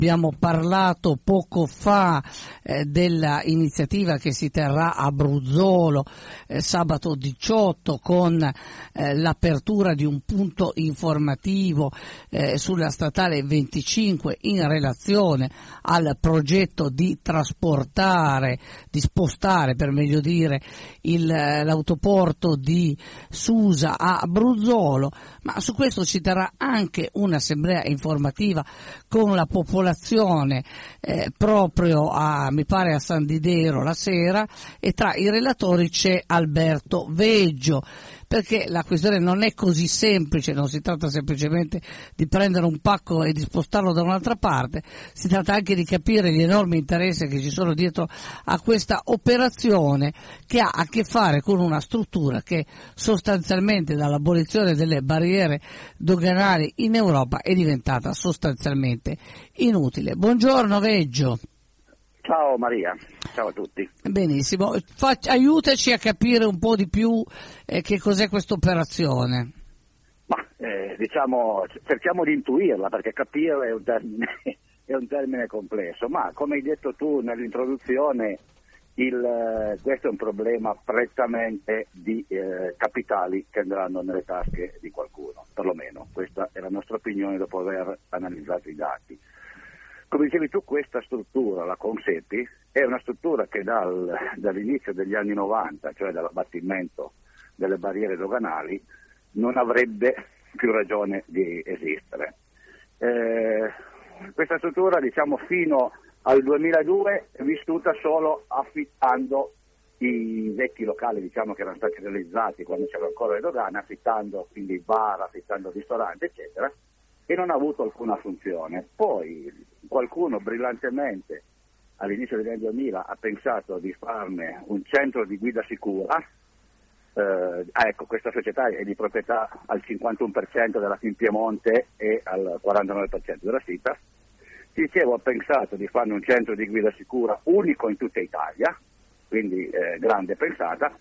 Abbiamo parlato poco fa della iniziativa che si terrà a Bruzzolo sabato 18 con l'apertura di un punto informativo sulla statale 25 in relazione al progetto di spostare per meglio dire l'autoporto di Susa a Bruzzolo, ma su questo ci terrà anche un'assemblea informativa con la popolazione proprio mi pare a San Didero la sera, e tra i relatori c'è Alberto Veggio, perché la questione non è così semplice, non si tratta semplicemente di prendere un pacco e di spostarlo da un'altra parte, si tratta anche di capire gli enormi interessi che ci sono dietro a questa operazione, che ha a che fare con una struttura che sostanzialmente dall'abolizione delle barriere doganali in Europa è diventata sostanzialmente inutile. Buongiorno Veggio. Ciao Maria, ciao a tutti. Benissimo, aiutaci a capire un po' di più che cos'è questa operazione. Ma diciamo, cerchiamo di intuirla, perché capire è un termine complesso, ma come hai detto tu nell'introduzione, questo è un problema prettamente di capitali che andranno nelle tasche di qualcuno, perlomeno questa è la nostra opinione dopo aver analizzato i dati. Come dicevi tu, questa struttura, la Consepi, è una struttura che dall'inizio degli anni 90, cioè dall'abbattimento delle barriere doganali, non avrebbe più ragione di esistere. Questa struttura, diciamo, fino al 2002 è vissuta solo affittando i vecchi locali, diciamo, che erano stati realizzati quando c'erano ancora le dogane, affittando quindi bar, affittando ristoranti, eccetera, e non ha avuto alcuna funzione. Poi qualcuno brillantemente all'inizio degli anni 2000 ha pensato di farne un centro di guida sicura. Ecco, questa società è di proprietà al 51% della Fin Piemonte e al 49% della SITA. Ti dicevo, ha pensato di farne un centro di guida sicura unico in tutta Italia, quindi grande pensata,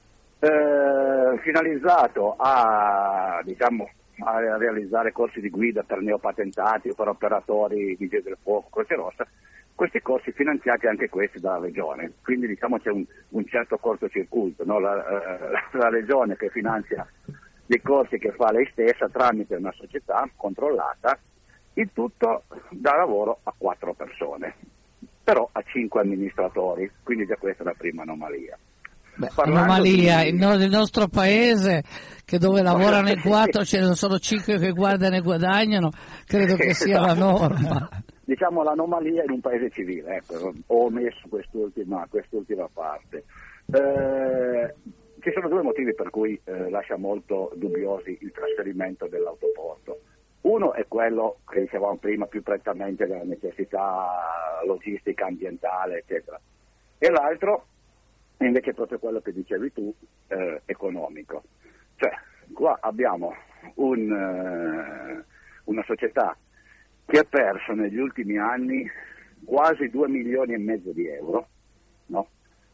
finalizzato a realizzare corsi di guida per neopatentati o per operatori vigili del fuoco, Croce Rossa, questi corsi finanziati anche questi dalla Regione, quindi diciamo c'è un certo cortocircuito, no? La Regione che finanzia dei corsi che fa lei stessa tramite una società controllata, il tutto dà lavoro a 4 persone, però a 5 amministratori, quindi già questa è la prima anomalia. Anomalia, nel nostro paese, che dove lavorano in 4 ce ne sono 5 che guardano e guadagnano, credo che sia la norma. Diciamo l'anomalia in un paese civile, ecco, ho omesso quest'ultima parte. Ci sono 2 motivi per cui lascia molto dubbiosi il trasferimento dell'autoporto. Uno è quello che dicevamo prima, più prettamente della necessità logistica, ambientale, eccetera, e l'altro è invece proprio quello che dicevi tu, economico. Cioè, qua abbiamo una società che ha perso negli ultimi anni quasi 2,5 milioni di euro, no?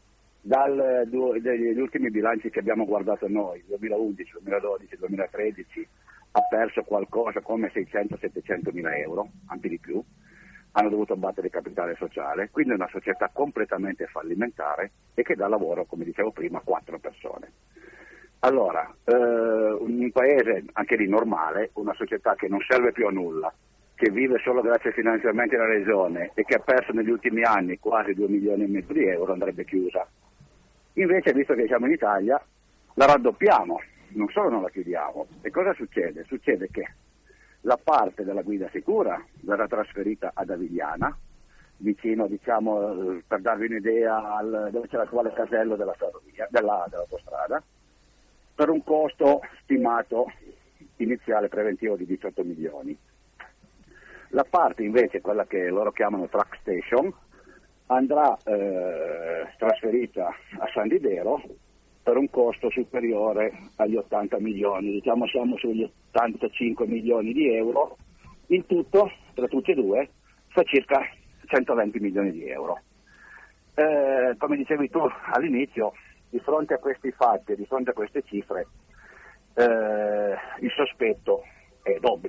Dagli ultimi bilanci che abbiamo guardato noi, 2011, 2012, 2013, ha perso qualcosa come 600-700 mila euro, anche di più. Hanno dovuto battere il capitale sociale, quindi è una società completamente fallimentare e che dà lavoro, come dicevo prima, a 4 persone. Allora, un paese anche lì normale, una società che non serve più a nulla, che vive solo grazie ai finanziamenti della Regione e che ha perso negli ultimi anni quasi 2,5 milioni di euro, andrebbe chiusa. Invece, visto che siamo in Italia, la raddoppiamo, non solo non la chiudiamo. E cosa succede? Succede che la parte della guida sicura verrà trasferita ad Avigliana, vicino, diciamo, per darvi un'idea, dove c'è l'attuale casello della ferrovia, dell'autostrada, per un costo stimato iniziale preventivo di 18 milioni. La parte invece, quella che loro chiamano track station, andrà trasferita a San Didero per un costo superiore agli 80 milioni, diciamo siamo sugli 85 milioni di euro, in tutto, tra tutti e due, fa circa 120 milioni di euro. Come dicevi tu all'inizio, di fronte a questi fatti, di fronte a queste cifre, il sospetto è d'obbligo.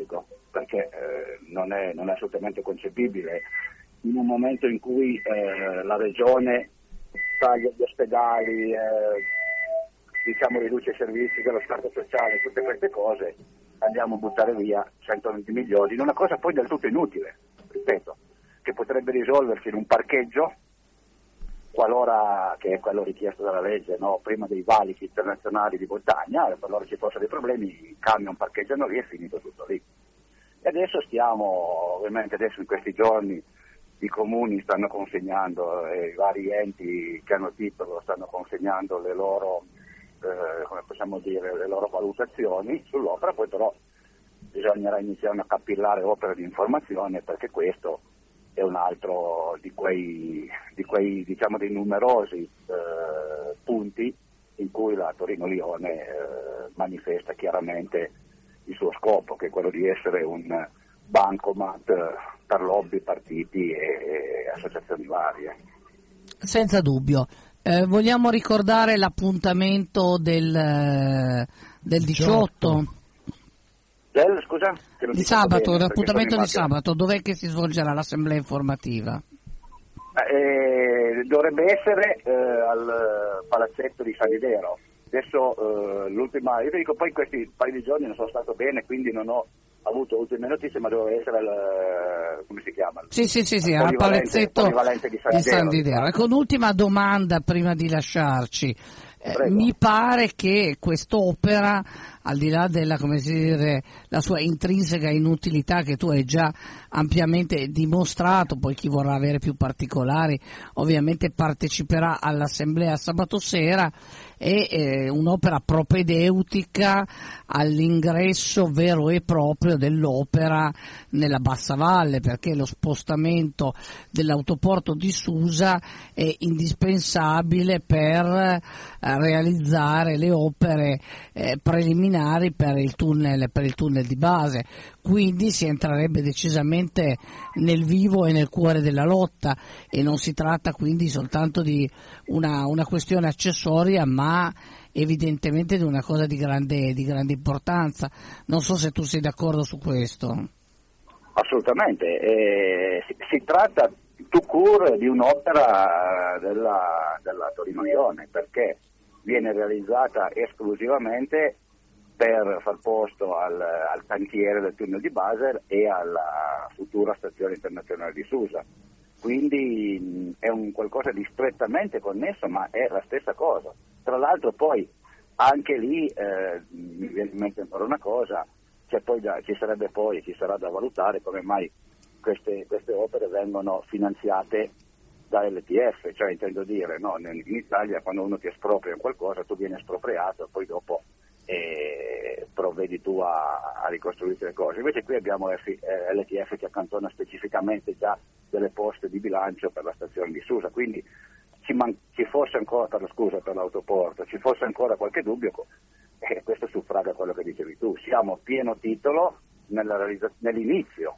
perché non è assolutamente concepibile in un momento in cui la regione taglia gli ospedali, riduce i servizi dello Stato sociale, tutte queste cose, andiamo a buttare via 120 milioni in una cosa poi del tutto inutile, ripeto, che potrebbe risolversi in un parcheggio, qualora, che è quello richiesto dalla legge, no? Prima dei valichi internazionali di montagna, qualora ci fossero dei problemi, i camion parcheggiano lì e è finito tutto lì. E adesso ovviamente in questi giorni i comuni stanno consegnando, i vari enti che hanno titolo stanno consegnando le loro, le loro valutazioni sull'opera, poi però bisognerà iniziare una capillare opera di informazione, perché questo è un altro di quei dei numerosi punti in cui la Torino-Lione manifesta chiaramente il suo scopo, che è quello di essere un bancomat per lobby, partiti e associazioni varie. Senza dubbio. Vogliamo ricordare l'appuntamento del 18? Scusa? Di sabato, l'appuntamento di sabato, dov'è che si svolgerà l'assemblea informativa? Dovrebbe essere al palazzetto di San Didero. Adesso l'ultima, io dico, poi questi paio di giorni non sono stato bene, quindi non ho avuto ultime notizie, ma doveva essere come si chiama? Sì, al palazzetto di San Didero. Ecco, un'ultima domanda prima di lasciarci. Mi pare che quest'opera, al di là della, la sua intrinseca inutilità che tu hai già ampiamente dimostrato, poi chi vorrà avere più particolari ovviamente parteciperà all'assemblea sabato sera, è un'opera propedeutica all'ingresso vero e proprio dell'opera nella Bassa Valle, perché lo spostamento dell'autoporto di Susa è indispensabile per realizzare le opere preliminari per il tunnel di base, quindi si entrerebbe decisamente nel vivo e nel cuore della lotta, e non si tratta quindi soltanto di una questione accessoria, ma evidentemente di una cosa di grande importanza. Non so se tu sei d'accordo su questo. Assolutamente, si tratta tout court di un'opera della Torino-Lione, perché viene realizzata esclusivamente per far posto al cantiere del tunnel di Basel e alla futura stazione internazionale di Susa. Quindi è un qualcosa di strettamente connesso, ma è la stessa cosa. Tra l'altro poi anche lì mi viene in mente ancora una cosa, ci sarà da valutare come mai queste opere vengono finanziate da LTF, cioè intendo dire, no, in Italia quando uno ti espropria qualcosa tu vieni espropriato e poi dopo provvedi tu a ricostruire le cose. Invece qui abbiamo LTF che accantona specificamente già delle poste di bilancio per la stazione di Susa, quindi ci fosse ancora, per l'autoporto, ci fosse ancora qualche dubbio, questo suffraga quello che dicevi tu, siamo a pieno titolo nell'inizio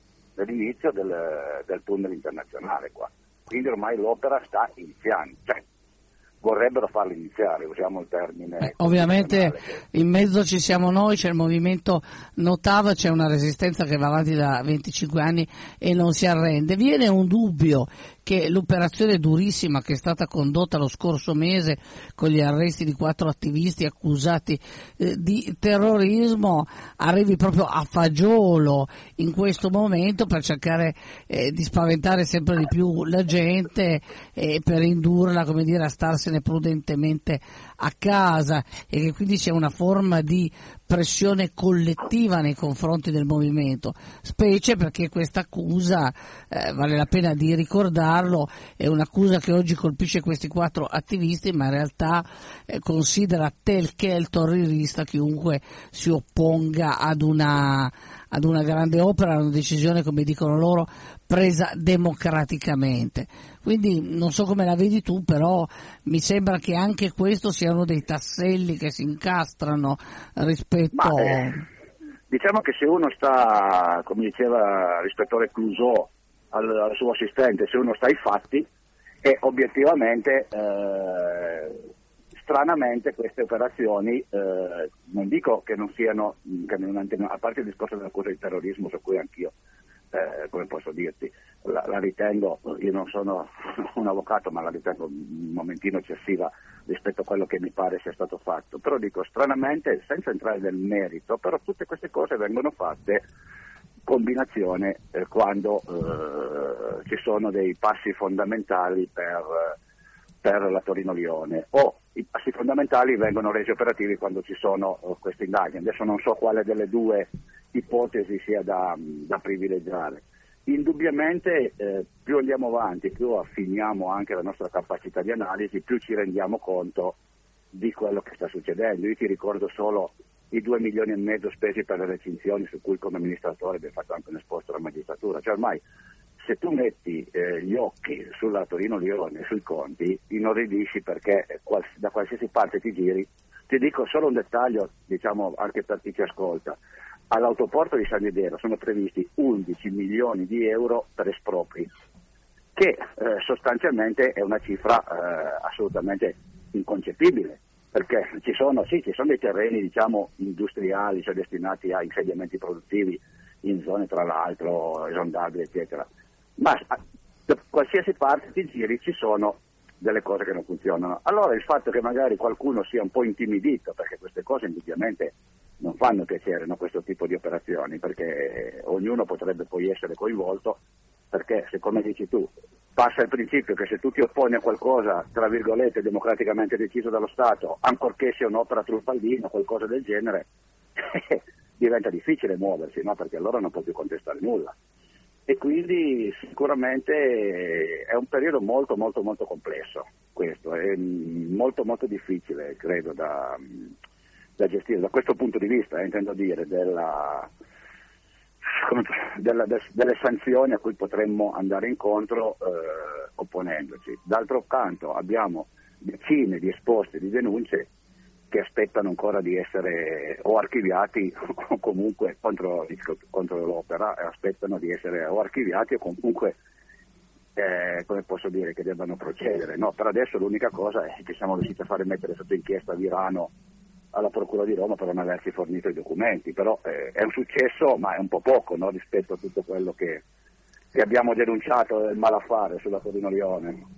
del tunnel internazionale qua, quindi ormai l'opera sta iniziando, cioè vorrebbero farlo iniziare, usiamo il termine. Ovviamente in mezzo ci siamo noi, c'è il movimento Notava, c'è una resistenza che va avanti da 25 anni e non si arrende. Viene un dubbio che l'operazione durissima che è stata condotta lo scorso mese con gli arresti di 4 attivisti accusati di terrorismo arrivi proprio a fagiolo in questo momento per cercare di spaventare sempre di più la gente e per indurla, a starsene prudentemente a casa, e che quindi sia una forma di pressione collettiva nei confronti del movimento, specie perché questa accusa, vale la pena di ricordarlo, è un'accusa che oggi colpisce questi 4 attivisti, ma in realtà considera tel quel terrorista chiunque si opponga ad una grande opera, ad una decisione, come dicono loro, presa democraticamente. Quindi non so come la vedi tu, però mi sembra che anche questo sia uno dei tasselli che si incastrano rispetto. Diciamo che se uno sta, come diceva l'ispettore Clouseau al suo assistente, se uno sta ai fatti, e obiettivamente stranamente queste operazioni, non dico che non siano, a parte il discorso dell'accusa di terrorismo, su cui anch'io, come posso dirti, la ritengo, io non sono un avvocato, ma la ritengo un momentino eccessiva rispetto a quello che mi pare sia stato fatto, però dico stranamente, senza entrare nel merito, però tutte queste cose vengono fatte combinazione quando ci sono dei passi fondamentali per la Torino-Lione, o i passi fondamentali vengono resi operativi quando ci sono queste indagini. Adesso non so quale delle due ipotesi sia da privilegiare. Indubbiamente più andiamo avanti, più affiniamo anche la nostra capacità di analisi, più ci rendiamo conto di quello che sta succedendo. Io ti ricordo solo i 2,5 milioni spesi per le recinzioni, su cui come amministratore abbiamo fatto anche un esposto alla magistratura. Cioè ormai se tu metti gli occhi sulla Torino-Lione, sui conti, inorridisci, perché da qualsiasi parte ti giri. Ti dico solo un dettaglio, diciamo anche per chi ci ascolta. All'autoporto di San Didero sono previsti 11 milioni di euro per espropri, che sostanzialmente è una cifra assolutamente inconcepibile, perché ci sono dei terreni, diciamo, industriali, cioè destinati a insediamenti produttivi in zone tra l'altro esondabili, eccetera, ma da qualsiasi parte ti giri ci sono delle cose che non funzionano. Allora il fatto che magari qualcuno sia un po' intimidito, perché queste cose indubbiamente non fanno piacere, no, questo tipo di operazioni, perché ognuno potrebbe poi essere coinvolto, perché se, come dici tu, passa il principio che se tu ti opponi a qualcosa, tra virgolette, democraticamente deciso dallo Stato, ancorché sia un'opera truffaldina o qualcosa del genere, diventa difficile muoversi, no? Perché allora non può più contestare nulla. E quindi sicuramente è un periodo molto molto molto complesso, questo è molto molto difficile, credo, da gestire da questo punto di vista, intendo dire, delle sanzioni a cui potremmo andare incontro opponendoci. D'altro canto abbiamo decine di esposti di denunce che aspettano ancora di essere o archiviati o comunque contro l'opera, aspettano di essere o archiviati o comunque come posso dire, che debbano procedere. No, per adesso l'unica cosa è che siamo riusciti a fare mettere sotto inchiesta Virano alla Procura di Roma per non averci fornito i documenti, però è un successo, ma è un po' poco, no, rispetto a tutto quello che abbiamo denunciato del malaffare sulla Torino-Lione.